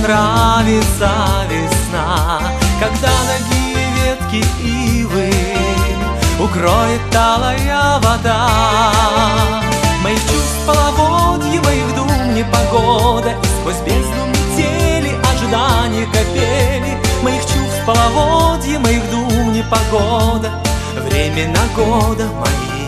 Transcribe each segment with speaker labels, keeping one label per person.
Speaker 1: нравится весна, когда нагие ветки ивы укроет талая вода. Моих чувств половодье, моих дум непогода, и сквозь бездну метели ожидания капели. Моих чувств половодье, моих дум непогода, времена года мои.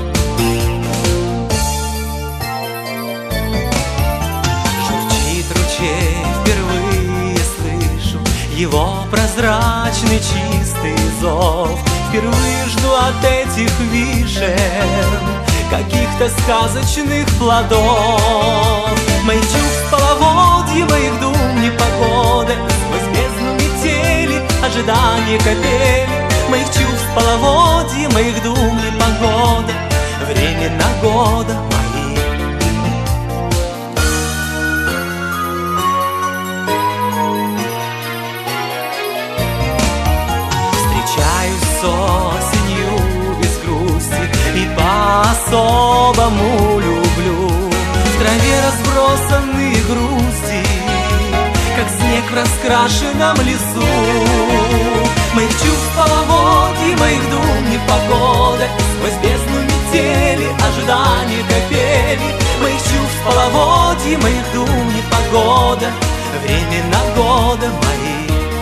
Speaker 1: Журчит ручей, впервые слышу его прозрачный чистый зов. Впервые жду от этих вишен каких-то сказочных плодов. Моих чувств половодье, моих дум непогода, и сквозь бездну метели ожидания капели. Моих чувств половодье, моих дум непогода, времена года мои. Встречаюсь с осенью без грусти и по-особому люблю. В траве разбросанные грусти, как снег в раскрашенном лесу. Моих чувств половодье, моих дум непогода, сквозь бездну метели ожидания капели. Моих чувств половодье, моих дум непогода, времена года мои.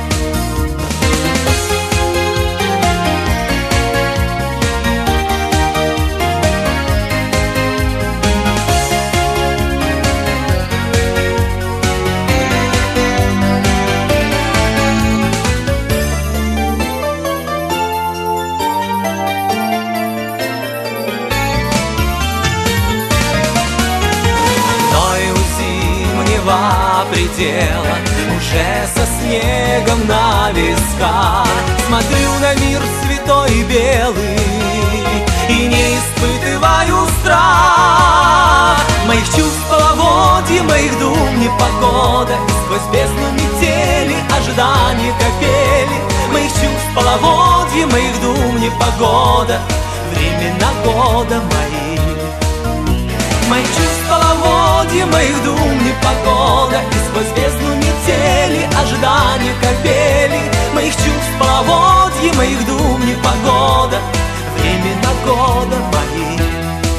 Speaker 1: Предела уже со снегом на висках смотрю на мир святой и белый и не испытываю страх. Моих чувств половодье, моих дум непогода, и сквозь бездну метели ожидания капели. Моих чувств половодье, моих дум непогода, времена года мои. Моих чувств половодье, моих дум непогода, и сквозь бездну метели ожидания капели. Моих чувств половодье, моих дум непогода, времена года мои.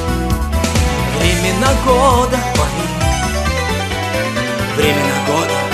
Speaker 1: Времена года мои. Времена года.